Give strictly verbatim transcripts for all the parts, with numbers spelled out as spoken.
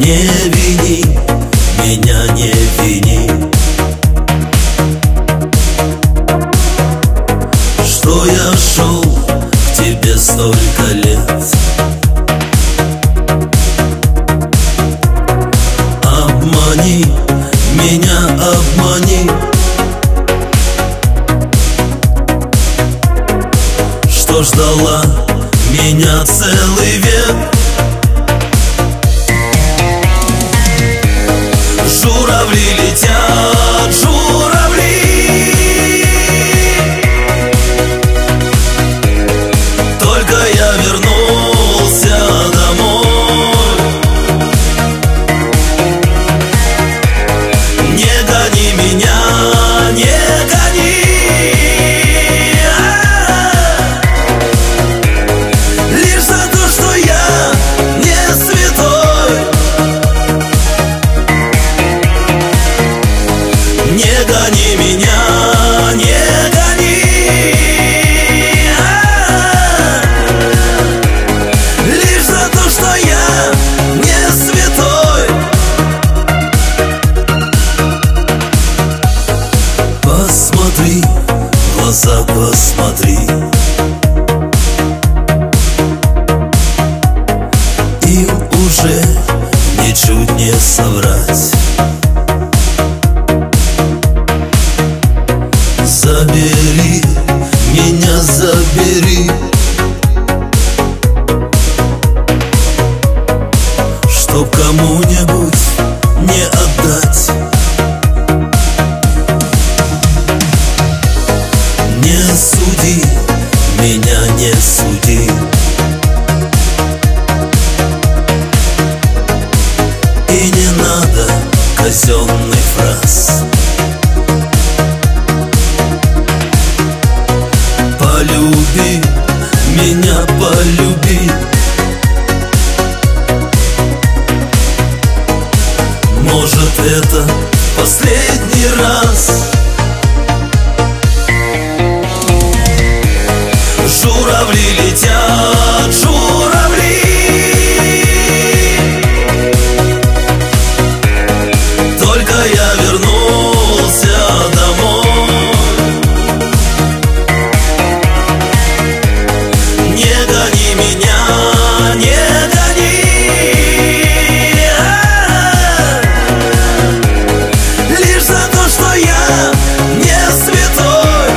Не вини, меня не вини, что я шел к тебе столько лет. Обмани меня, обмани, что ждала меня целый век. Журавли летят, журавли, только я вернулся домой. Не гони меня, не гони, лишь за то, что я не святой. Не гони меня, не гони, лишь за то, что я не святой. Посмотри, в глаза посмотри, им уже ничуть не соврать. Забери меня, забери, чтоб кому-нибудь не отдать. Не суди меня, не суди, и не надо казенных фраз. Полюби меня, полюби, может, это последний раз. Журавли летят, журавли, только я вернулся домой. Не гони меня, не гони, лишь за то, что я не святой.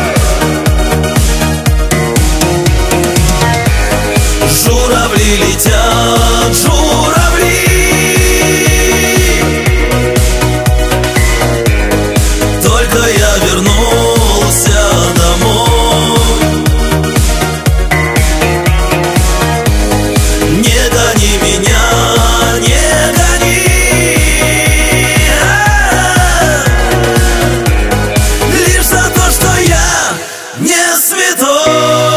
Журавли летят, журавли, только я вернулся домой. Не гони меня, не гони, лишь за то, что я не святой.